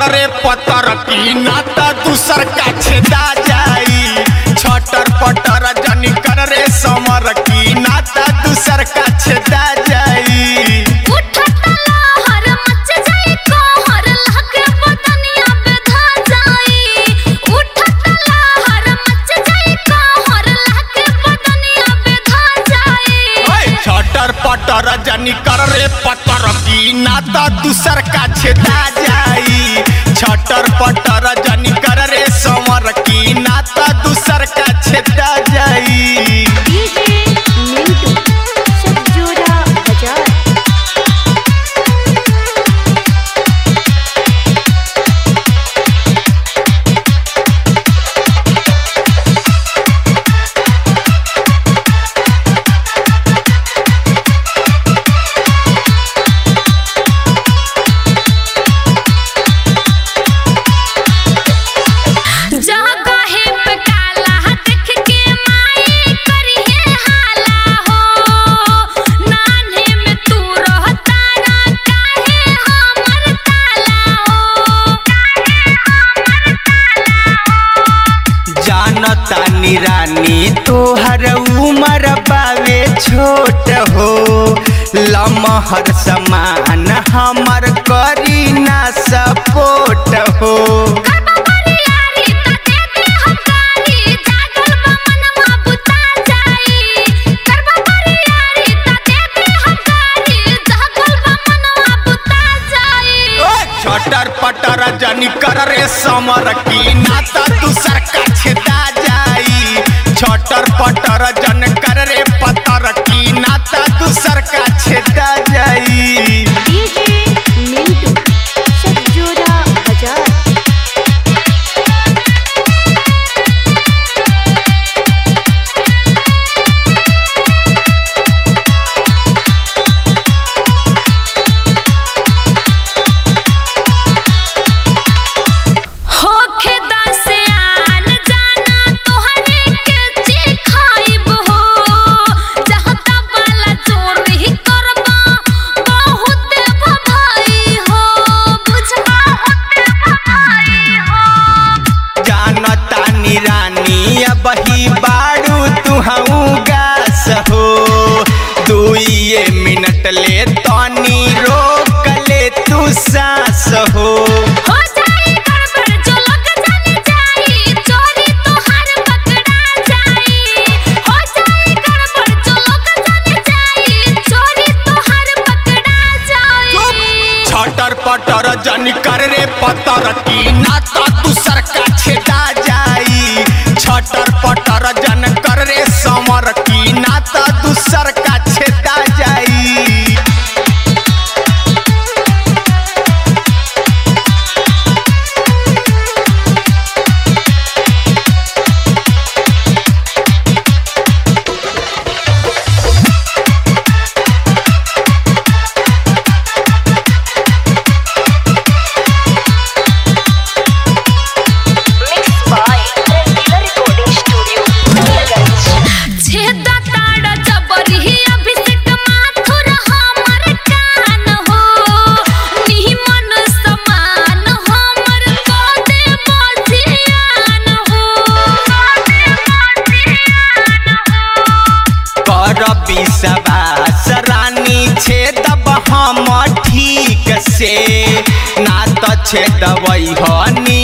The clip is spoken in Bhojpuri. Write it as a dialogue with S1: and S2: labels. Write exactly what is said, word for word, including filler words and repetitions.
S1: रे पतर की नाता दूसर का छेदा जाई। छटर पटर जनी कर रे समर की नाता दूसर का छेदा जाई। पटर जनी कर रे पतर की नाता दूसर का छेदा जाई। छटर पटर जनी कर रे समर की नाता दूसर का छेदा जाई। तानी रानी तोहर उमर बावे छोट हो। लमहर समान हमर करी ना सपोर्ट हो। छटर पटर जनी कर रे समर की नाता दूसर का छेदा जाई। छटर पटर जन कर रे पतर की नाता दूसर का छेदा जाई। बही बारू तुहू गास हो। दुइये मिनट ले तनी रोक ले तू सांस हो।
S2: हो जाए गड़बड़ जो लोग जाने जाई, चोरी तोहार पकड़ा जाई। हो जाए गड़बड़ जो लोग जाने जाई, चोरी तोहार पकड़ा जाई।
S1: छटर पटर जनी कर रे पतर की नाता दूसर का छेदा जाई। छटर पटर जन कर रे समर की नाता दूसर का छेदा जाई। रानी छेदब हम ठीक से ना तो छेदबई हनी